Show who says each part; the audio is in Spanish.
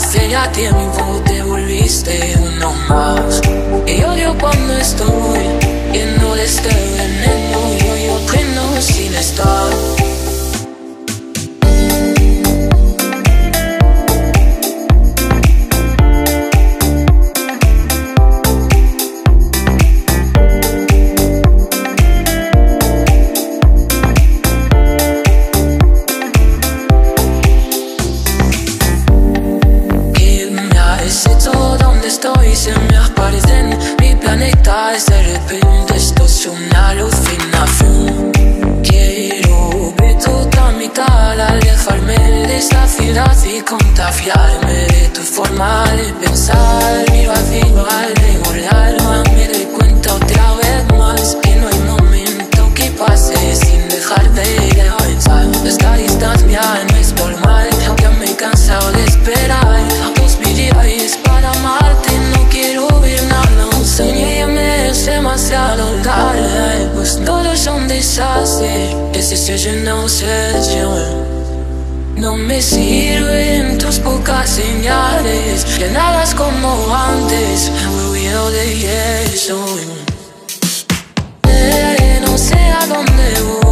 Speaker 1: Hace ya tiempo te volviste uno más. Y odio cuando estoy lleno de este veneno y yo freno sin estar. Estoy, se me aparecen mi planeta. De repente esto es una alucinación. Quiero ver toda mi cara, alejarme de esta ciudad y contagiarme de tu forma de pensar. Mi vacío al recordar, me doy cuenta otra vez más que no hay momento que pase sin dejar de pensar. Esta distancia no es normal, ya me he cansado de esperar. Dos vidas para amarte, no quiero ver nada. Un sueño ya me es demasiado tarde, pues todo es un desastre. Ese sello no obsesión. No me sirven tus pocas señales, ya nada es como antes, me olvido de eso. No sé a dónde voy.